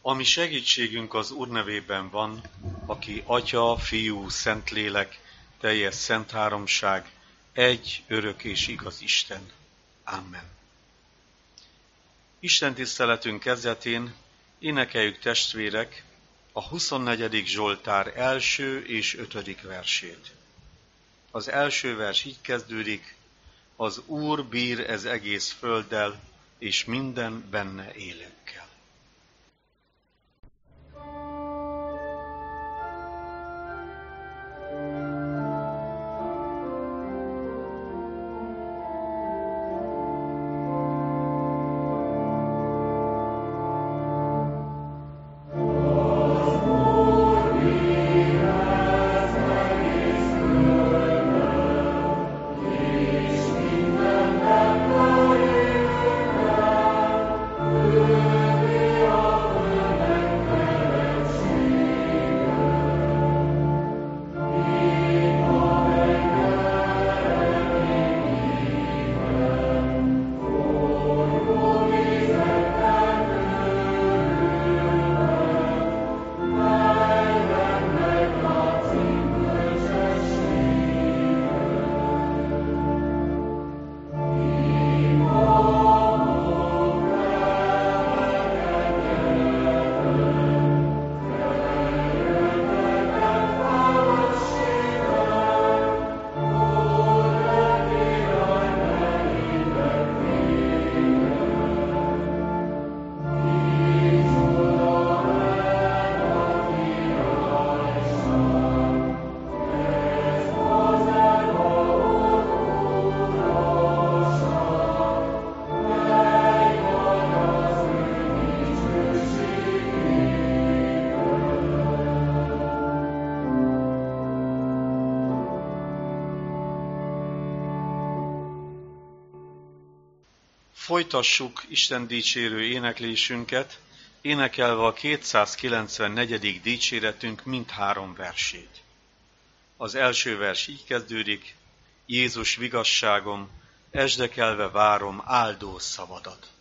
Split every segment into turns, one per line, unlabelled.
Ami segítségünk az Úr nevében van, aki Atya, Fiú, Szentlélek, teljes szent háromság, egy örök és igaz Isten. Amen. Isten tiszteletünk kezdetén énekeljük, testvérek, a 24. Zsoltár első és 5. versét. Az első vers így kezdődik: az Úr bír ez egész földdel, és minden benne élőkkel. Folytassuk Isten dicsérő éneklésünket, énekelve a 294. dicséretünk mindhárom versét. Az első vers így kezdődik: Jézus vigasságom, esdekelve várom áldó szavadat.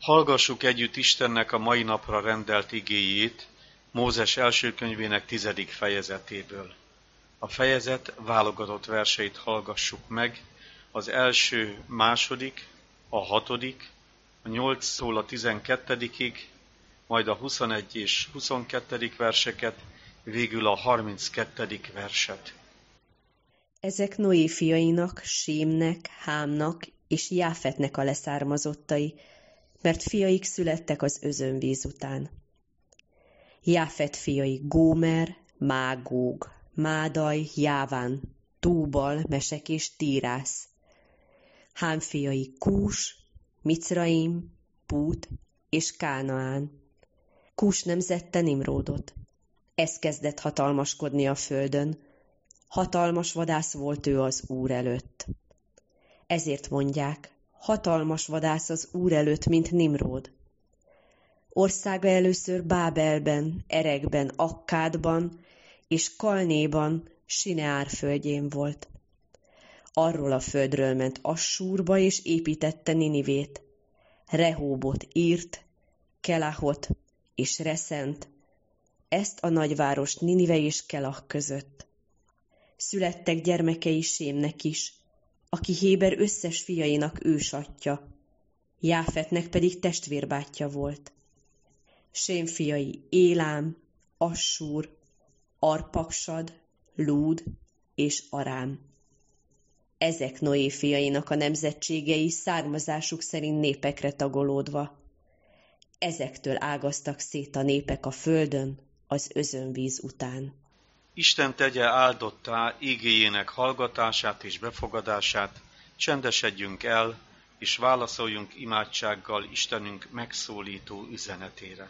Hallgassuk együtt Istennek a mai napra rendelt igéjét, Mózes első könyvének 10. fejezetéből. A fejezet válogatott verseit hallgassuk meg, az első, második, a 6., a 8-tól a 12-ig, majd a 21 és 22. verseket, végül a 32. verset.
Ezek Noé fiainak, Sémnek, Hámnak és Jáfetnek a leszármazottai, mert fiaik születtek az özönvíz után. Jáfet fiai Gómer, Mágóg, Mádaj, Jáván, Túbal, Mesek és Tírász. Hám fiai Kús, Micraim, Pút és Kánaán. Kús nemzette Nimródot. Ez kezdett hatalmaskodni a földön. Hatalmas vadász volt ő az Úr előtt. Ezért mondják, hatalmas vadász az Úr előtt, mint Nimród. Országa először Bábelben, Erekben, Akkádban és Kalnéban, Sineár földjén volt. Arról a földről ment Assúrba és építette Ninivét. Rehóbot írt, Kelahot és Reszent, ezt a nagyvárost Ninive és Kelah között. Születtek gyermekei Sémnek is, aki Héber összes fiainak ősatja, Jáfetnek pedig testvérbátyja volt. Sém fiai Élám, Assúr, Arpaksad, Lúd és Arám. Ezek Noé fiainak a nemzetségei származásuk szerint népekre tagolódva. Ezektől ágaztak szét a népek a földön az özönvíz után.
Isten tegye áldottá igéjének hallgatását és befogadását, csendesedjünk el, és válaszoljunk imádsággal Istenünk megszólító üzenetére.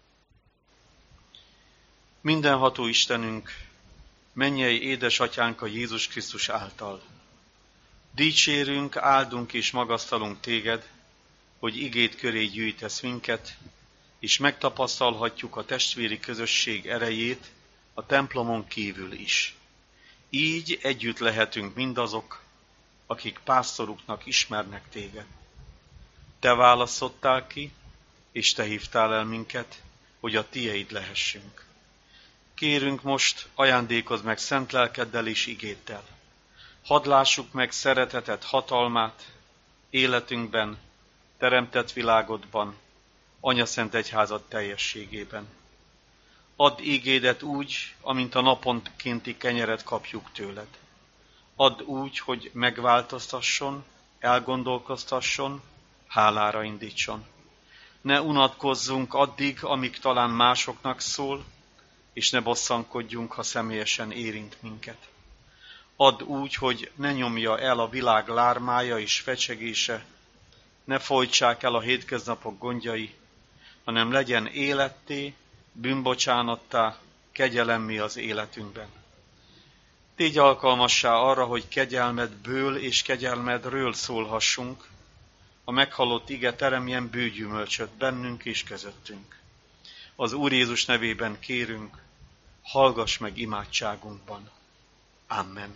Mindenható Istenünk, mennyei édesatyánk a Jézus Krisztus által. Dicsérünk, áldunk és magasztalunk téged, hogy igéd köré gyűjtesz minket, és megtapasztalhatjuk a testvéri közösség erejét a templomon kívül is. Így együtt lehetünk mindazok, akik pásztoruknak ismernek téged. Te választottál ki, és te hívtál el minket, hogy a tieid lehessünk. Kérünk most, ajándékozz meg szent lelkeddel és igéddel. Hadd lássuk meg szereteted hatalmát életünkben, teremtett világodban, Anyaszent Egyházad teljességében. Add ígédet úgy, amint a naponkénti kenyeret kapjuk tőled. Add úgy, hogy megváltoztasson, elgondolkoztasson, hálára indítson. Ne unatkozzunk addig, amíg talán másoknak szól, és ne bosszankodjunk, ha személyesen érint minket. Add úgy, hogy ne nyomja el a világ lármája és fecsegése, ne folytsák el a hétköznapok gondjai, hanem legyen életté, bűnbocsánattá, kegyelemmé az életünkben. Tégy alkalmassá arra, hogy kegyelmedből és kegyelmedről szólhassunk, a meghallott ige teremjen bőgyümölcsöt bennünk és közöttünk. Az Úr Jézus nevében kérünk, hallgass meg imádságunkban. Amen.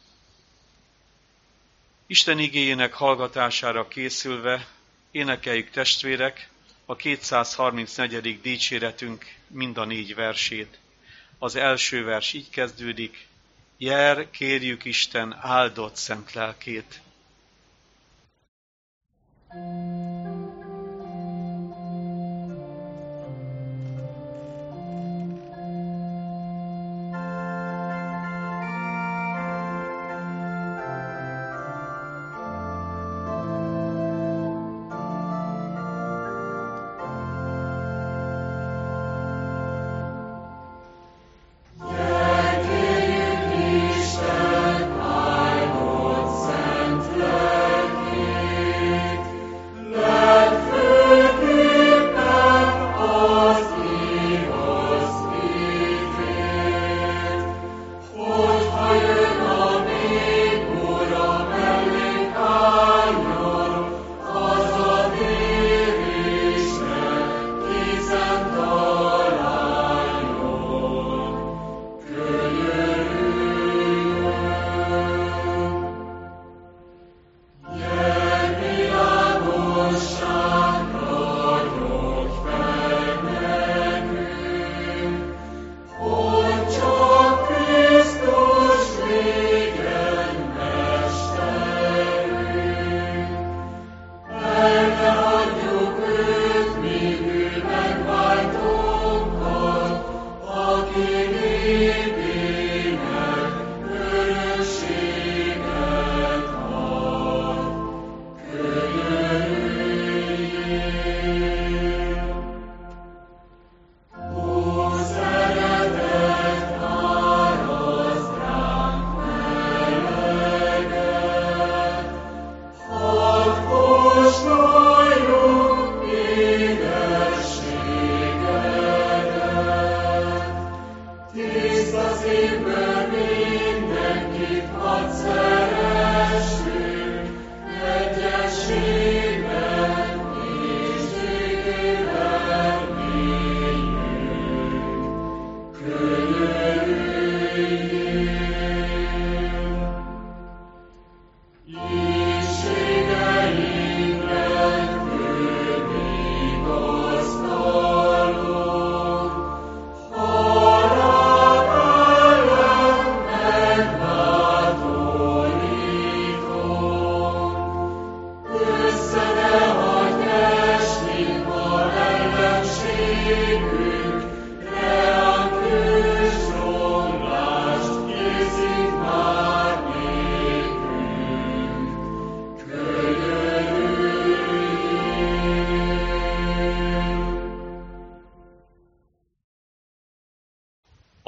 Isten igéjének hallgatására készülve énekeljük testvérek a 234. dicséretünk mind a 4 versét. Az első vers így kezdődik: Jel, kérjük Isten áldott szent lelkét.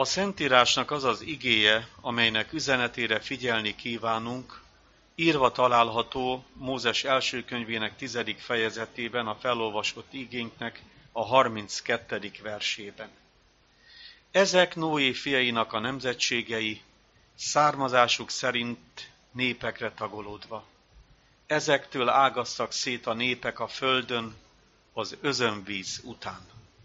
Szentírásnak az az igéje, amelynek üzenetére figyelni kívánunk, írva található Mózes első könyvének 10. fejezetében, a felolvasott igénknek a 32. versében. Ezek Noé fiainak a nemzetségei, származásuk szerint népekre tagolódva. Ezektől ágaztak szét a népek a földön az özönvíz után.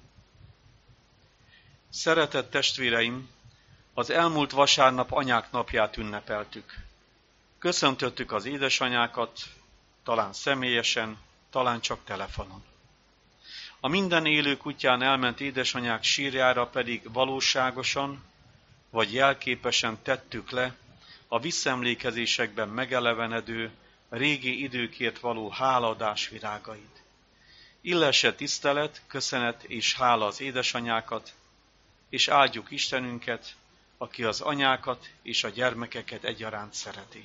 Szeretett testvéreim, az elmúlt vasárnap anyák napját ünnepeltük. Köszöntöttük az édesanyákat, talán személyesen, talán csak telefonon. A minden élő kutyán elment édesanyák sírjára pedig valóságosan vagy jelképesen tettük le a visszaemlékezésekben megelevenedő, régi időkért való hálaadás virágait. Illesse tisztelet, köszönet és hála az édesanyákat, és áldjuk Istenünket, aki az anyákat és a gyermekeket egyaránt szereti.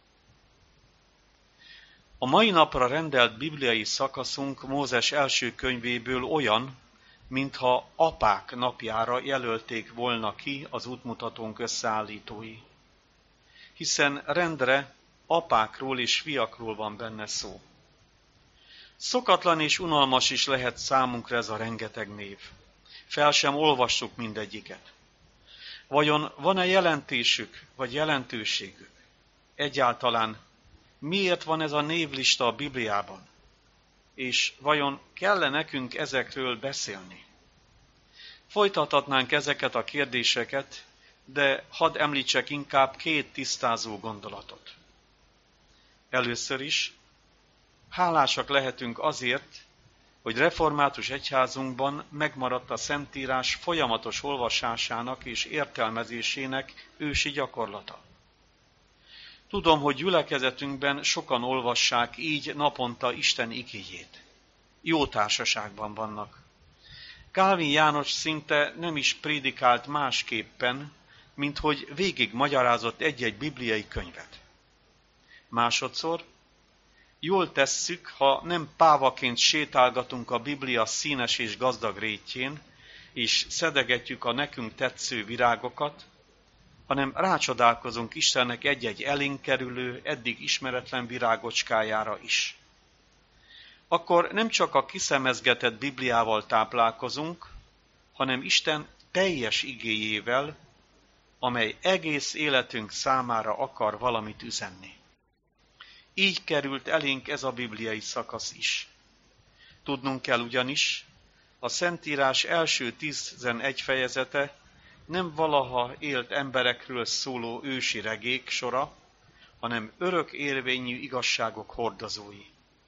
A mai napra rendelt bibliai szakaszunk Mózes első könyvéből olyan, mintha apák napjára jelölték volna ki az útmutatónk összeállítói. Hiszen rendre apákról és fiakról van benne szó. Szokatlan és unalmas is lehet számunkra ez a rengeteg név. Fel sem olvassuk mindegyiket. Vajon van-e jelentésük, vagy jelentőségük? Egyáltalán miért van ez a névlista a Bibliában? És vajon kell-e nekünk ezekről beszélni? Folytathatnánk ezeket a kérdéseket, de hadd említsek inkább 2 tisztázó gondolatot. Először is, hálásak lehetünk azért, hogy református egyházunkban megmaradt a Szentírás folyamatos olvasásának és értelmezésének ősi gyakorlata. Tudom, hogy gyülekezetünkben sokan olvassák így naponta Isten igéjét. Jó társaságban vannak. Kálvin János szinte nem is prédikált másképpen, mint hogy végig magyarázott egy-egy bibliai könyvet. Másodszor, jól tesszük, ha nem pávaként sétálgatunk a Biblia színes és gazdag rétjén, és szedegetjük a nekünk tetsző virágokat, hanem rácsodálkozunk Istennek egy-egy elénk kerülő, eddig ismeretlen virágocskájára is. Akkor nem csak a kiszemezgetett Bibliával táplálkozunk, hanem Isten teljes igéjével, amely egész életünk számára akar valamit üzenni. Így került elénk ez a bibliai szakasz is. Tudnunk kell ugyanis, a Szentírás első 11 fejezete nem valaha élt emberekről szóló ősi regék sora, hanem örök érvényű igazságok hordozói.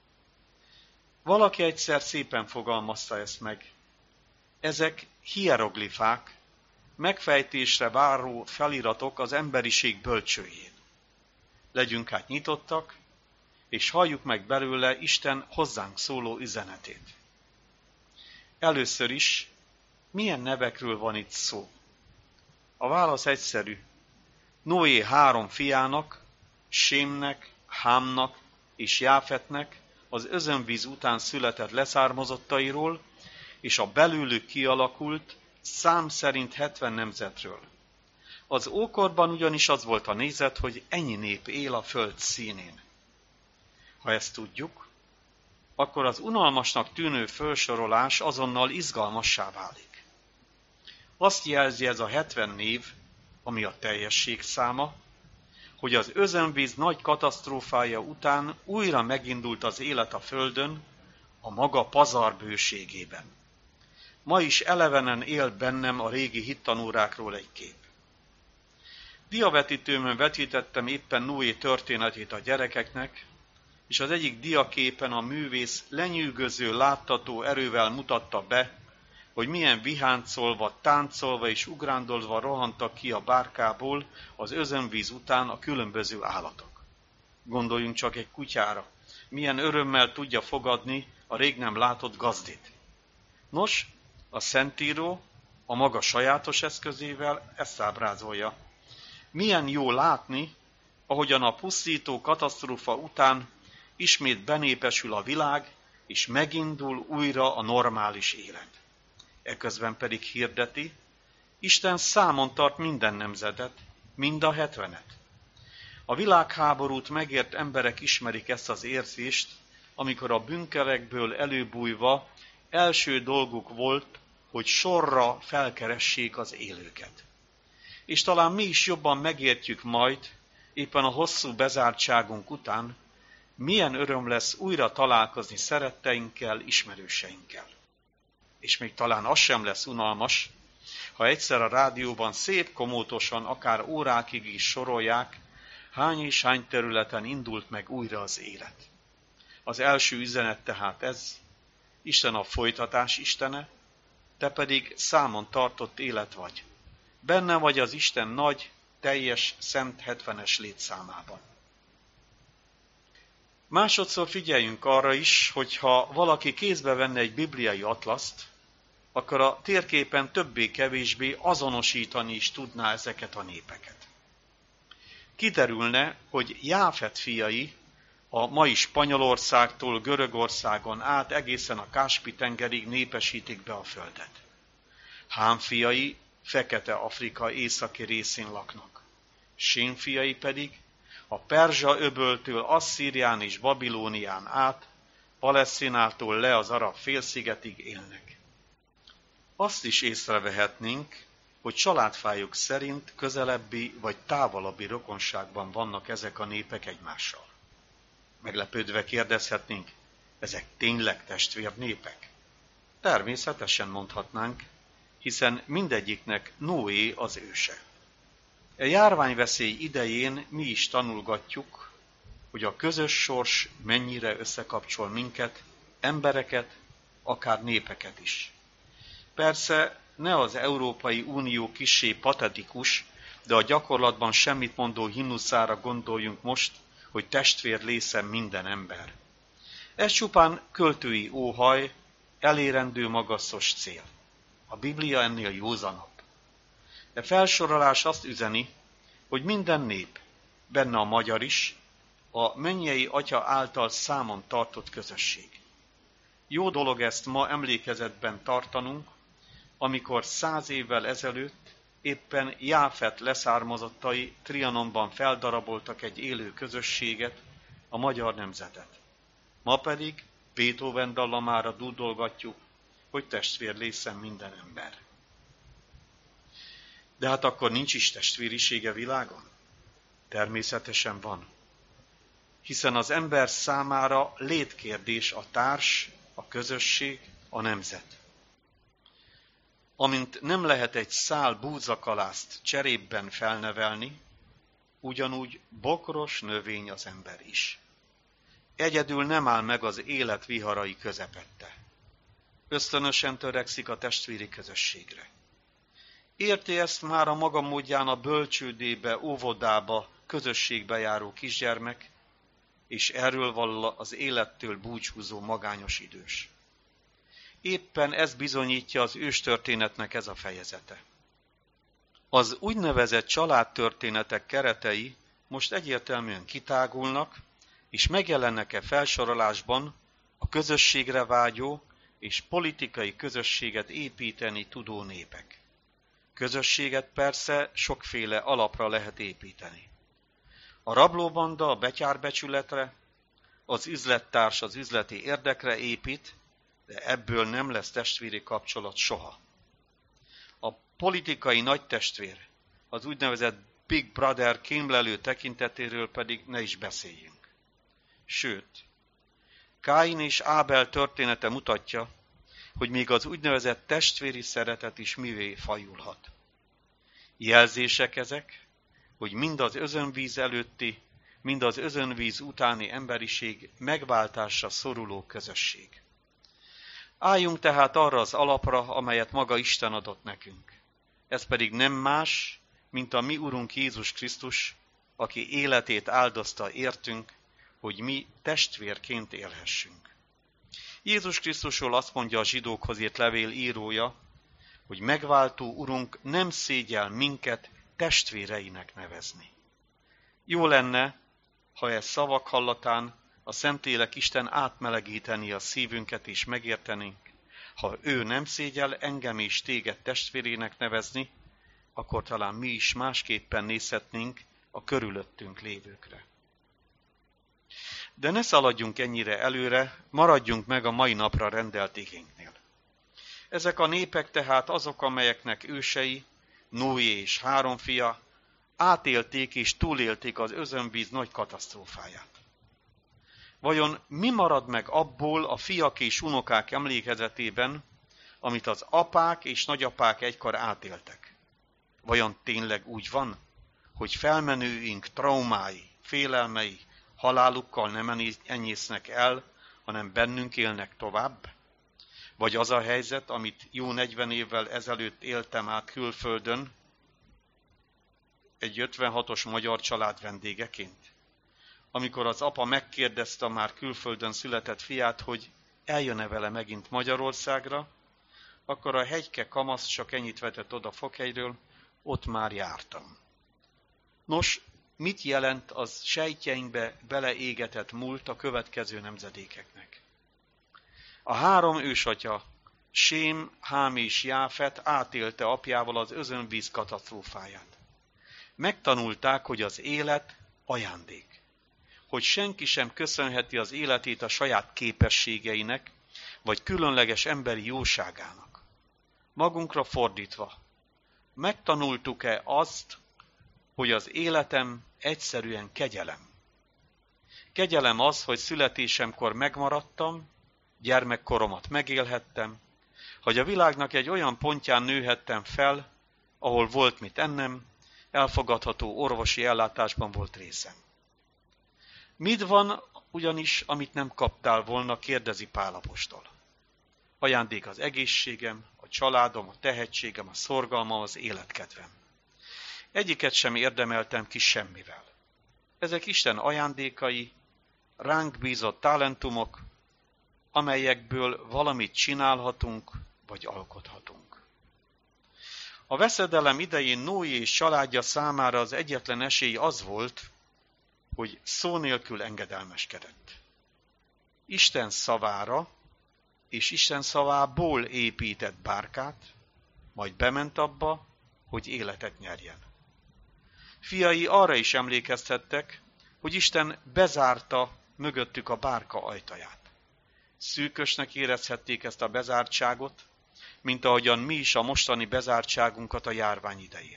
Valaki egyszer szépen fogalmazta ezt meg. Ezek hieroglifák, megfejtésre váró feliratok az emberiség bölcsőjén. Legyünk hát nyitottak, és halljuk meg belőle Isten hozzánk szóló üzenetét. Először is, milyen nevekről van itt szó? A válasz egyszerű. Noé 3 fiának, Sémnek, Hámnak és Jáfetnek az özönvíz után született leszármazottairól, és a belőlük kialakult, szám szerint 70 nemzetről. Az ókorban ugyanis az volt a nézet, hogy ennyi nép él a föld színén. Ha ezt tudjuk, akkor az unalmasnak tűnő felsorolás azonnal izgalmassá válik. Azt jelzi ez a 70 név, ami a teljesség száma, hogy az özönvíz nagy katasztrófája után újra megindult az élet a földön, a maga pazarbőségében. Ma is elevenen él bennem a régi hittanórákról egy kép. Diavetítőmön vetítettem éppen Noé történetét a gyerekeknek, és az egyik diaképen a művész lenyűgöző láttató erővel mutatta be, hogy milyen viháncolva, táncolva és ugrándolva rohantak ki a bárkából az özönvíz után a különböző állatok. Gondoljunk csak egy kutyára, milyen örömmel tudja fogadni a rég nem látott gazdit. Nos, a Szentíró a maga sajátos eszközével ezt ábrázolja. Milyen jó látni, ahogyan a pusztító katasztrófa után ismét benépesül a világ, és megindul újra a normális élet. Eközben pedig hirdeti, Isten számon tart minden nemzetet, mind a 70-et. A világháborút megért emberek ismerik ezt az érzést, amikor a bünkerekből előbújva első dolguk volt, hogy sorra felkeressék az élőket. És talán mi is jobban megértjük majd, éppen a hosszú bezártságunk után, milyen öröm lesz újra találkozni szeretteinkkel, ismerőseinkkel. És még talán az sem lesz unalmas, ha egyszer a rádióban szép komótosan, akár órákig is sorolják, hány és hány területen indult meg újra az élet. Az első üzenet tehát ez: Isten a folytatás istene, te pedig számon tartott élet vagy. Benne vagy az Isten nagy, teljes, szent 70-es létszámában. Másodszor figyeljünk arra is, hogyha valaki kézbe venne egy bibliai atlaszt, akkor a térképen többé-kevésbé azonosítani is tudná ezeket a népeket. Kiderülne, hogy Jáfet fiai a mai Spanyolországtól Görögországon át egészen a Káspi-tengerig népesítik be a földet. Hám fiai Fekete-Afrika északi részén laknak. Sém fiai pedig a Perzsa-öböltől Asszírián és Babilónián át, Palesztinától le az arab félszigetig élnek. Azt is észrevehetnénk, hogy családfájuk szerint közelebbi vagy távolabbi rokonságban vannak ezek a népek egymással. Meglepődve kérdezhetnénk, ezek tényleg testvérnépek? Természetesen mondhatnánk, hiszen mindegyiknek Noé az őse. A járványveszély idején mi is tanulgatjuk, hogy a közös sors mennyire összekapcsol minket, embereket, akár népeket is. Persze ne az Európai Unió kissé patetikus, de a gyakorlatban semmit mondó himnuszára gondoljunk most, hogy testvér lészem minden ember. Ez csupán költői óhaj, elérendő magasztos cél. A Biblia ennél józanabb. De felsorolás azt üzeni, hogy minden nép, benne a magyar is, a mennyei Atya által számon tartott közösség. Jó dolog ezt ma emlékezetben tartanunk, amikor 100 évvel ezelőtt éppen Jáfet leszármazottai Trianonban feldaraboltak egy élő közösséget, a magyar nemzetet. Ma pedig Beethoven dallamára dúdolgatjuk, hogy testvér lészem minden ember. De hát akkor nincs is testvériség világon? Természetesen van. Hiszen az ember számára létkérdés a társ, a közösség, a nemzet. Amint nem lehet egy szál búzakalászt cserépben felnevelni, ugyanúgy bokros növény az ember is. Egyedül nem áll meg az élet viharai közepette. Ösztönösen törekszik a testvéri közösségre. Érti ezt már a maga módján a bölcsődébe, óvodába, közösségbe járó kisgyermek, és erről vall az élettől búcsúzó magányos idős. Éppen ez bizonyítja az őstörténetnek ez a fejezete. Az úgynevezett családtörténetek keretei most egyértelműen kitágulnak, és megjelennek-e felsorolásban a közösségre vágyó és politikai közösséget építeni tudó népek. Közösséget persze sokféle alapra lehet építeni. A rablóbanda a betyárbecsületre, az üzlettárs az üzleti érdekre épít, de ebből nem lesz testvéri kapcsolat soha. A politikai nagytestvér, az úgynevezett Big Brother kémlelő tekintetéről pedig ne is beszéljünk. Sőt, Káin és Ábel története mutatja, hogy még az úgynevezett testvéri szeretet is mivé fajulhat. Jelzések ezek, hogy mind az özönvíz előtti, mind az özönvíz utáni emberiség megváltásra szoruló közösség. Álljunk tehát arra az alapra, amelyet maga Isten adott nekünk. Ez pedig nem más, mint a mi Urunk Jézus Krisztus, aki életét áldozta értünk, hogy mi testvérként élhessünk. Jézus Krisztusról azt mondja a zsidókhoz írt levél írója, hogy megváltó Urunk nem szégyel minket testvéreinek nevezni. Jó lenne, ha ez szavak hallatán a Szentlélek Isten átmelegíteni a szívünket és megértenénk, ha ő nem szégyel engem és téged testvérének nevezni, akkor talán mi is másképpen nézhetnénk a körülöttünk lévőkre. De ne szaladjunk ennyire előre, maradjunk meg a mai napra rendelt igénynél. Ezek a népek tehát azok, amelyeknek ősei, Noé és 3 fia, átélték és túlélték az özönvíz nagy katasztrófáját. Vajon mi marad meg abból a fiak és unokák emlékezetében, amit az apák és nagyapák egykor átéltek? Vajon tényleg úgy van, hogy felmenőink traumái, félelmei halálukkal nem enyésznek el, hanem bennünk élnek tovább? Vagy az a helyzet, amit jó 40 évvel ezelőtt éltem át külföldön, egy 56-os magyar család vendégeként, amikor az apa megkérdezte a már külföldön született fiát, hogy eljön-e vele megint Magyarországra, akkor a hegyke kamasz csak ennyit vetett oda Fokhegyről, ott már jártam. Nos, mit jelent az sejtjeinkbe beleégetett múlt a következő nemzedékeknek? A 3 ősatya, Sém, Hám és Jáfet átélte apjával az özönvíz katasztrófáját. Megtanulták, hogy az élet ajándék, hogy senki sem köszönheti az életét a saját képességeinek, vagy különleges emberi jóságának. Magunkra fordítva, megtanultuk-e azt, hogy az életem egyszerűen kegyelem? Kegyelem az, hogy születésemkor megmaradtam, gyermekkoromat megélhettem, hogy a világnak egy olyan pontján nőhettem fel, ahol volt mit ennem, elfogadható orvosi ellátásban volt részem. Mit van ugyanis, amit nem kaptál volna, kérdezi Pál apostol. Ajándék az egészségem, a családom, a tehetségem, a szorgalmam, az életkedvem. Egyiket sem érdemeltem ki semmivel. Ezek Isten ajándékai, ránk bízott talentumok, amelyekből valamit csinálhatunk, vagy alkothatunk. A veszedelem idején Noé és családja számára az egyetlen esély az volt, hogy szó nélkül engedelmeskedett. Isten szavára és Isten szavából épített bárkát, majd bement abba, hogy életet nyerjen. Fiai arra is emlékeztettek, hogy Isten bezárta mögöttük a bárka ajtaját. Szűkösnek érezhették ezt a bezártságot, mint ahogyan mi is a mostani bezártságunkat a járvány idején.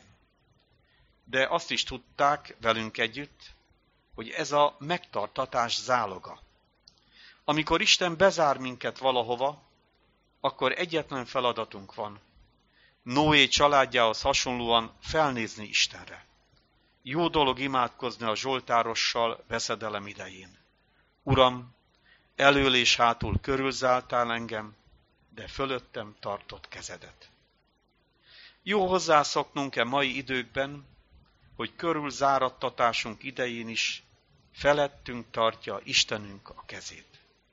De azt is tudták velünk együtt, hogy ez a megtartatás záloga. Amikor Isten bezár minket valahova, akkor egyetlen feladatunk van. Noé családjához hasonlóan felnézni Istenre. Jó dolog imádkozni a zsoltárossal veszedelem idején. Uram, elől és hátul körülzártál engem, de fölöttem tartott kezedet. Jó hozzászoknunk-e mai időkben, hogy körülzáradtatásunk idején is felettünk tartja Istenünk a kezét.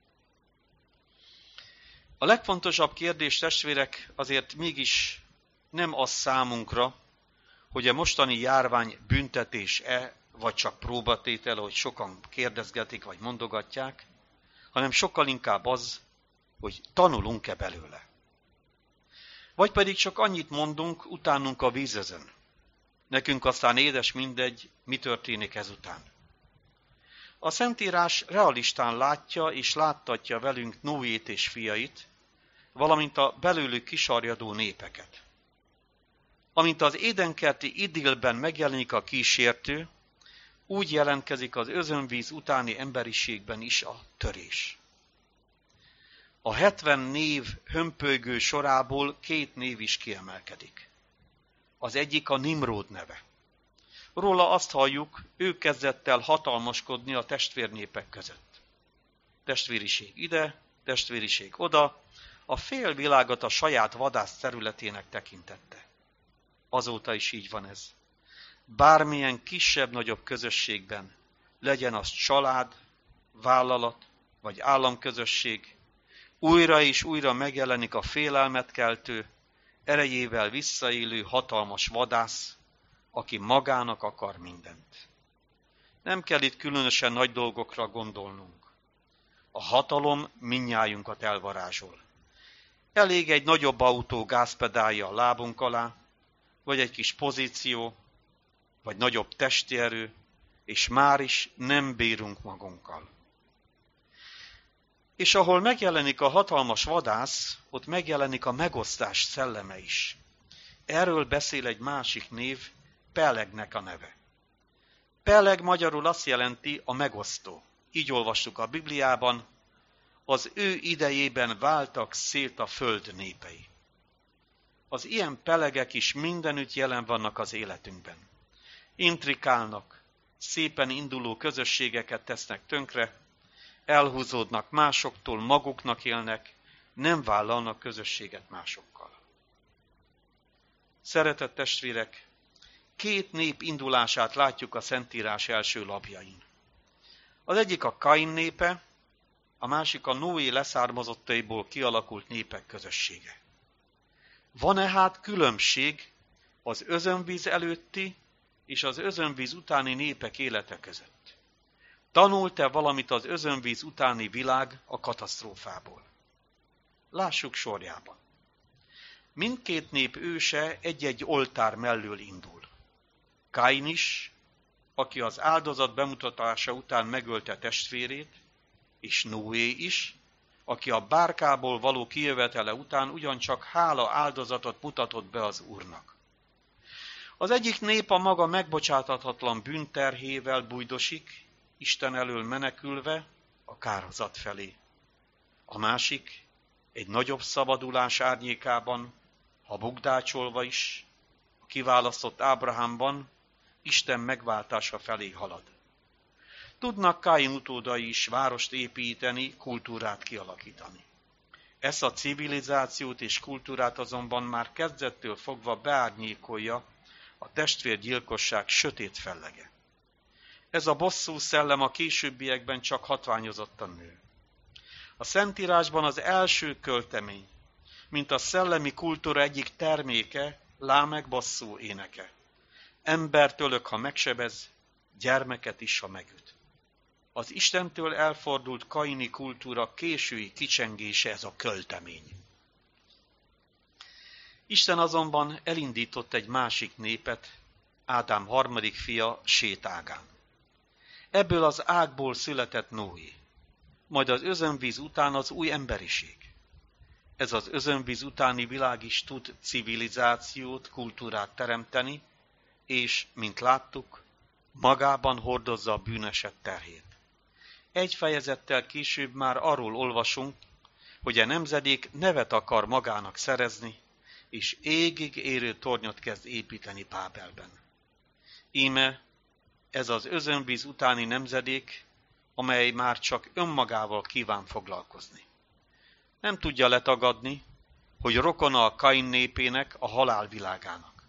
A legfontosabb kérdés, testvérek, azért mégis nem az számunkra, hogy a mostani járvány büntetés-e, vagy csak próbatétel, ahogy sokan kérdezgetik, vagy mondogatják, hanem sokkal inkább az, hogy tanulunk-e belőle. Vagy pedig csak annyit mondunk, utánunk a vízözön. Nekünk aztán édes mindegy, mi történik ezután. A Szentírás realistán látja és láttatja velünk Noét és fiait, valamint a belőlük kisarjadó népeket. Amint az édenkerti idillben megjelenik a kísértő, úgy jelentkezik az özönvíz utáni emberiségben is a törés. A 70 név hömpölygő sorából 2 név is kiemelkedik. Az egyik a Nimród neve. Róla azt halljuk, ő kezdett el hatalmaskodni a testvérnépek között. Testvériség ide, testvériség oda, a fél világot a saját vadász területének tekintette. Azóta is így van ez. Bármilyen kisebb-nagyobb közösségben, legyen az család, vállalat vagy államközösség, újra és újra megjelenik a félelmet keltő, erejével visszaélő hatalmas vadász, aki magának akar mindent. Nem kell itt különösen nagy dolgokra gondolnunk. A hatalom mindnyájunkat elvarázsol. Elég egy nagyobb autó gázpedálja a lábunk alá, vagy egy kis pozíció, vagy nagyobb testi erő, és már is nem bírunk magunkkal. És ahol megjelenik a hatalmas vadász, ott megjelenik a megosztás szelleme is. Erről beszél egy másik név, Pelegnek a neve. Peleg magyarul azt jelenti a megosztó. Így olvastuk a Bibliában, az ő idejében váltak szét a föld népei. Az ilyen pelegek is mindenütt jelen vannak az életünkben. Intrikálnak, szépen induló közösségeket tesznek tönkre, elhúzódnak másoktól, maguknak élnek, nem vállalnak közösséget másokkal. Szeretett testvérek, két nép indulását látjuk a Szentírás első lapjain. Az egyik a Kain népe, a másik a Noé leszármazottaiból kialakult népek közössége. Van-e hát különbség az özönvíz előtti és az özönvíz utáni népek élete között? Tanult-e valamit az özönvíz utáni világ a katasztrófából? Lássuk sorjában. Mindkét nép őse egy-egy oltár mellől indul. Kain is, aki az áldozat bemutatása után megölte testvérét, és Noé is, aki a bárkából való kijövetele után ugyancsak hála áldozatot mutatott be az Úrnak. Az egyik nép a maga megbocsátathatlan bűnterhével bújdosik, Isten elől menekülve a kárhozat felé. A másik egy nagyobb szabadulás árnyékában, ha bugdácsolva is, a kiválasztott Ábrahámban Isten megváltása felé halad. Tudnak Káin utódai is várost építeni, kultúrát kialakítani. Ezt a civilizációt és kultúrát azonban már kezdettől fogva beárnyékolja a testvérgyilkosság sötét fellege. Ez a bosszú szellem a későbbiekben csak hatványozottan nő. A Szentírásban az első költemény, mint a szellemi kultúra egyik terméke, Lámek bosszú éneke. Embert ölök, ha megsebez, gyermeket is, ha megüt. Az Istentől elfordult kaini kultúra késői kicsengése ez a költemény. Isten azonban elindított egy másik népet, Ádám harmadik fia, Sét ágán. Ebből az ágból született Noé, majd az özönvíz után az új emberiség. Ez az özönvíz utáni világ is tud civilizációt, kultúrát teremteni, és, mint láttuk, magában hordozza a bűneset terhét. Egy fejezettel később már arról olvasunk, hogy a nemzedék nevet akar magának szerezni, és égig érő tornyot kezd építeni Bábelben. Íme ez az özönvíz utáni nemzedék, amely már csak önmagával kíván foglalkozni. Nem tudja letagadni, hogy rokona a Kain népének, a halálvilágának.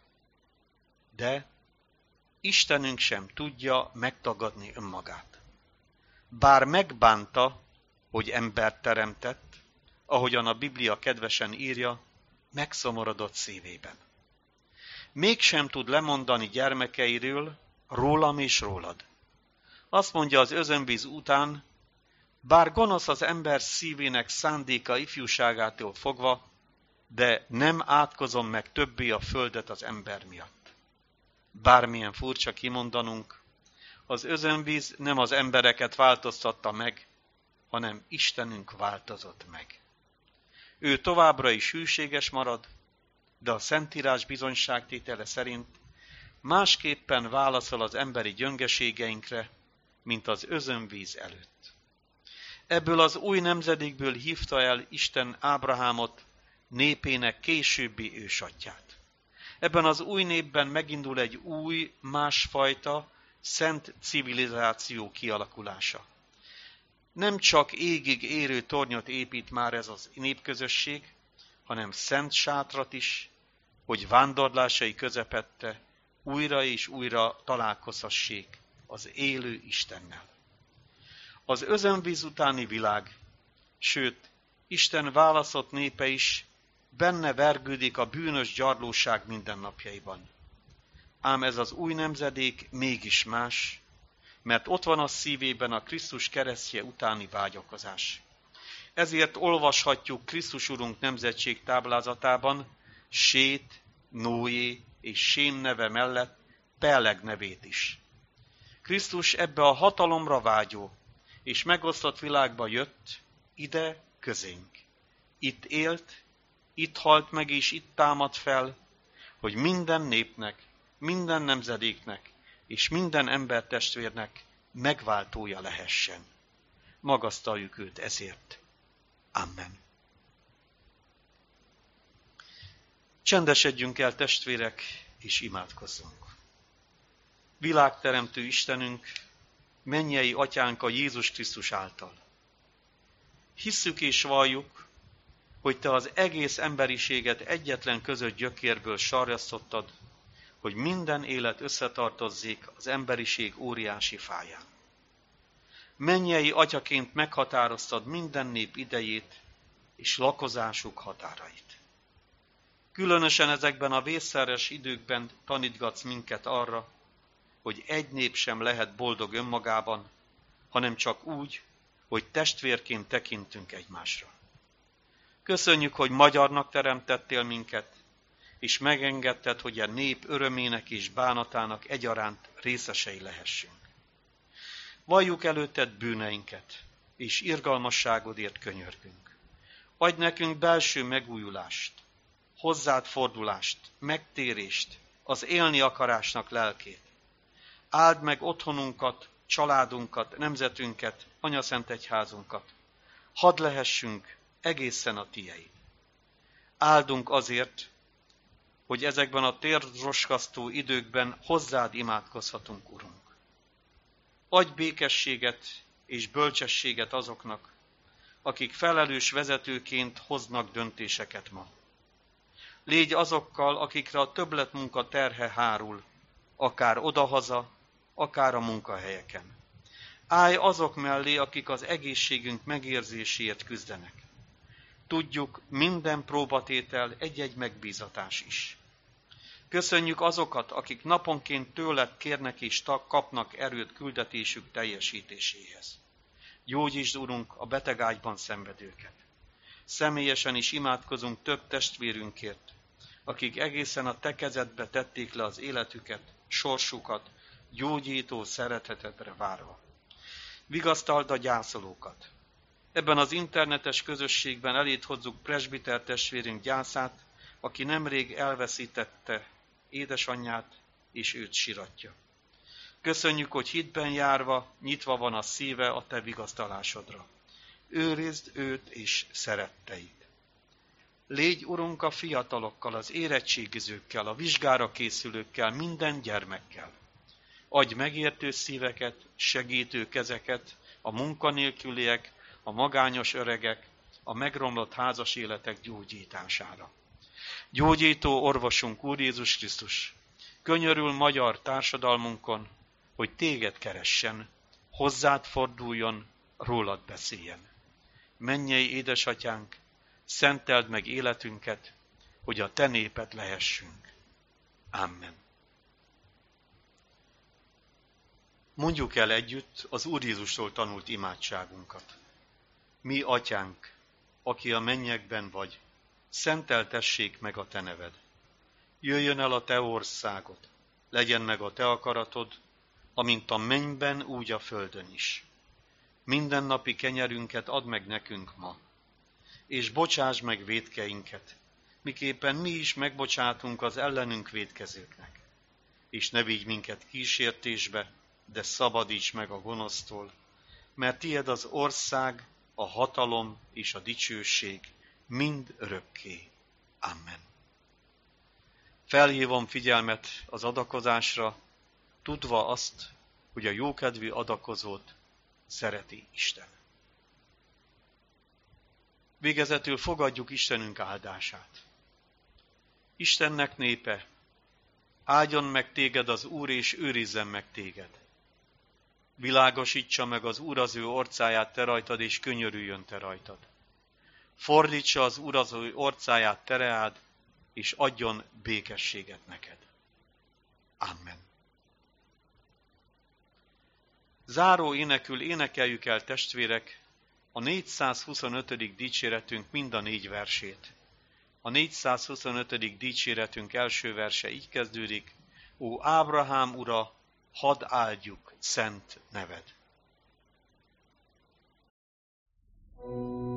De Istenünk sem tudja megtagadni önmagát. Bár megbánta, hogy embert teremtett, ahogyan a Biblia kedvesen írja, megszomorodott szívében. Mégsem tud lemondani gyermekeiről, rólam és rólad. Azt mondja az özönvíz után, bár gonosz az ember szívének szándéka ifjúságától fogva, de nem átkozom meg többé a földet az ember miatt. Bármilyen furcsa kimondanunk, az özönvíz nem az embereket változtatta meg, hanem Istenünk változott meg. Ő továbbra is hűséges marad, de a Szentírás bizonyságtétele szerint másképpen válaszol az emberi gyöngeségeinkre, mint az özönvíz előtt. Ebből az új nemzedékből hívta el Isten Ábrahámot, népének későbbi ősatyját. Ebben az új népben megindul egy új, másfajta, szent civilizáció kialakulása. Nem csak égig érő tornyot épít már ez az népközösség, hanem szent sátrat is, hogy vándorlásai közepette újra és újra találkozhassék az élő Istennel. Az özönvíz utáni világ, sőt, Isten választott népe is benne vergődik a bűnös gyarlóság mindennapjaiban. Ám ez az új nemzedék mégis más, mert ott van a szívében a Krisztus keresztje utáni vágyakozás. Ezért olvashatjuk Krisztus Urunk nemzetség táblázatában Sét, Noé és Sém neve mellett Peleg nevét is. Krisztus ebbe a hatalomra vágyó és megosztott világba jött, ide közénk. Itt élt, itt halt meg és itt támad fel, hogy minden népnek, minden nemzedéknek és minden embertestvérnek megváltója lehessen. Magasztaljuk őt ezért. Amen. Csendesedjünk el, testvérek, és imádkozzunk. Világteremtő Istenünk, mennyei Atyánk a Jézus Krisztus által. Hisszük és valljuk, hogy Te az egész emberiséget egyetlen közös gyökérből sarjasztottad, hogy minden élet összetartozzék az emberiség óriási fáján. Mennyei Atyaként meghatároztad minden nép idejét és lakozásuk határait. Különösen ezekben a vészszeres időkben tanítgatsz minket arra, hogy egy nép sem lehet boldog önmagában, hanem csak úgy, hogy testvérként tekintünk egymásra. Köszönjük, hogy magyarnak teremtettél minket, és megengedted, hogy a nép örömének és bánatának egyaránt részesei lehessünk. Valljuk előtted bűneinket, és irgalmasságodért könyörgünk. Adj nekünk belső megújulást, hozzád fordulást, megtérést, az élni akarásnak lelkét. Áld meg otthonunkat, családunkat, nemzetünket, anyaszentegyházunkat. Hadd lehessünk egészen a Tieid. Áldunk azért, hogy ezekben a térdroskasztó időkben hozzád imádkozhatunk, Urunk. Adj békességet és bölcsességet azoknak, akik felelős vezetőként hoznak döntéseket ma. Légy azokkal, akikre a többletmunka terhe hárul, akár odahaza, akár a munkahelyeken. Állj azok mellé, akik az egészségünk megérzéséért küzdenek. Tudjuk, minden próbatétel egy-egy megbízatás is. Köszönjük azokat, akik naponként tőled kérnek és kapnak erőt küldetésük teljesítéséhez. Gyógyítsd, Urunk, a betegágyban szenvedőket. Személyesen is imádkozunk több testvérünkért, akik egészen a Te kezedbe tették le az életüket, sorsukat, gyógyító szeretetedre várva. Vigasztald a gyászolókat. Ebben az internetes közösségben eléd hozzuk presbiter testvérünk gyászát, aki nemrég elveszítette édesanyját, és őt siratja. Köszönjük, hogy hitben járva, nyitva van a szíve a Te vigasztalásodra. Őrizd őt és szeretteid. Légy, Urunk, a fiatalokkal, az érettségizőkkel, a vizsgára készülőkkel, minden gyermekkel. Adj megértő szíveket, segítő kezeket, a munkanélküliek, a magányos öregek, a megromlott házas életek gyógyítására. Gyógyító orvosunk, Úr Jézus Krisztus, könyörül magyar társadalmunkon, hogy téged keressen, hozzád forduljon, rólad beszéljen. Mennyei édesatyánk, szenteld meg életünket, hogy a te néped lehessünk. Amen. Mondjuk el együtt az Úr Jézustól tanult imádságunkat. Mi, Atyánk, aki a mennyekben vagy, szenteltessék meg a te neved. Jöjjön el a te országod, legyen meg a te akaratod, amint a mennyben, úgy a földön is. Mindennapi kenyerünket add meg nekünk ma, és bocsáss meg vétkeinket, miképpen mi is megbocsátunk az ellenünk vétkezőknek. És ne vigy minket kísértésbe, de szabadíts meg a gonosztól, mert tied az ország, a hatalom és a dicsőség mind örökké. Amen. Felhívom figyelmet az adakozásra, tudva azt, hogy a jókedvű adakozót szereti Isten. Végezetül fogadjuk Istenünk áldását. Istennek népe, áldjon meg téged az Úr, és őrizzen meg téged. Világosítsa meg az Úr az ő orcáját te rajtad, és könyörüljön te rajtad. Fordítsa az Úr az ő orcáját te reád, és adjon békességet neked. Amen. Záró énekül énekeljük el, testvérek, a 425. dicséretünk mind a 4 versét. A 425. dicséretünk első verse így kezdődik: Ó Ábrahám ura, hadd áldjuk szent neved.